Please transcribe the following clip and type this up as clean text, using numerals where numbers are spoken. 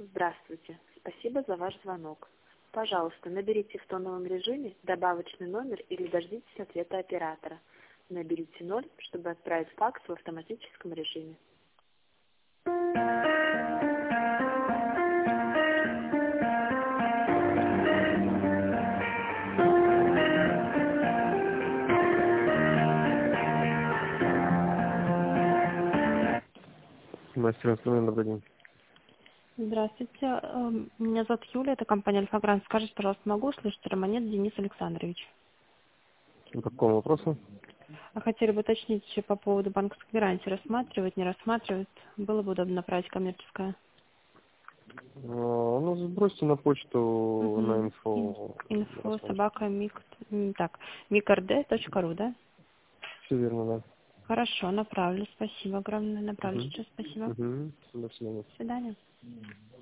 Здравствуйте. Спасибо за ваш звонок. Пожалуйста, наберите в тоновом режиме добавочный номер или дождитесь ответа оператора. Наберите 0, чтобы отправить факс в автоматическом режиме. Мастер инструмент, добрый день. Здравствуйте. Меня зовут Юля, это компания Альфа-Грант. Скажите, пожалуйста, могу услышать Романет Денис Александрович? По какому вопросу? А хотели бы уточнить еще по поводу банковской гарантии. Рассматривать, не рассматривать? Было бы удобно направить коммерческое. Ну, сбросьте на почту на Угу. инфо. Инфо собака micrd.ru, да? Все верно, да. Хорошо, направлю. Спасибо огромное. Направлю Угу. сейчас. Спасибо. Угу. До свидания. До свидания.